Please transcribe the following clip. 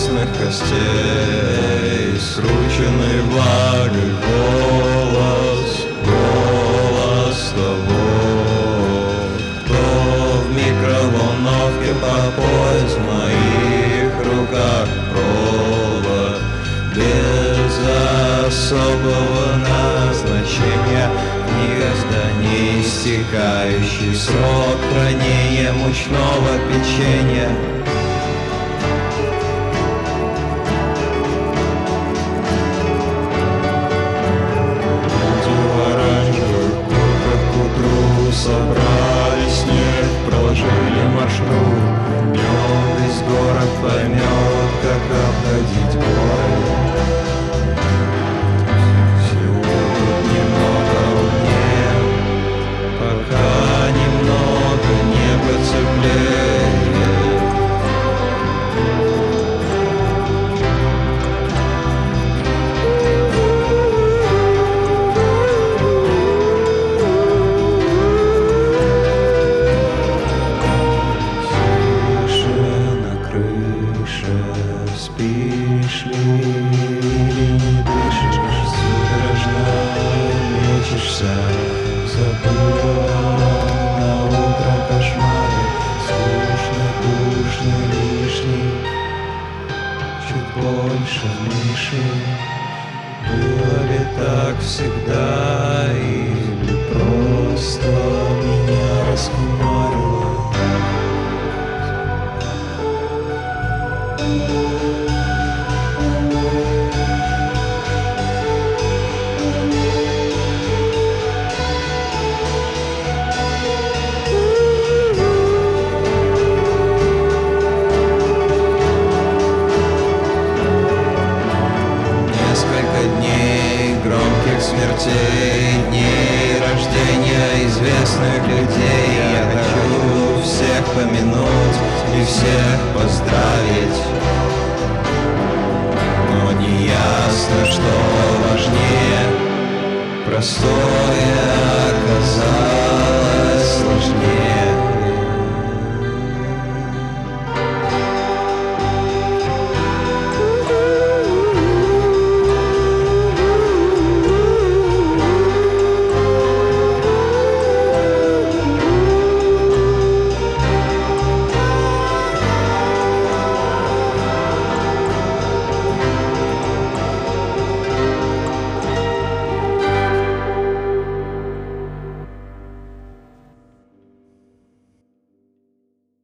красных костей, скрученный влагой голос того, кто в микроволновке по пояс в моих руках провод, без особого назначения, никогда не истекающий срок хранения мучного печенья. Собрали снег, проложили маршрут, днем весь город поймет, как обходить бой. Всего тут немного умнее, пока немного небо теплее. Спишь ли или не дышишь, судорожно мечешься, забыл на утро кошмары, скучный, душный, лишний, чуть больше мыши. Было ли так всегда или просто меня раскумарило? Смертей, дней рождения известных людей. Я хочу всех помянуть и всех поздравить, но не ясно, что важнее: простое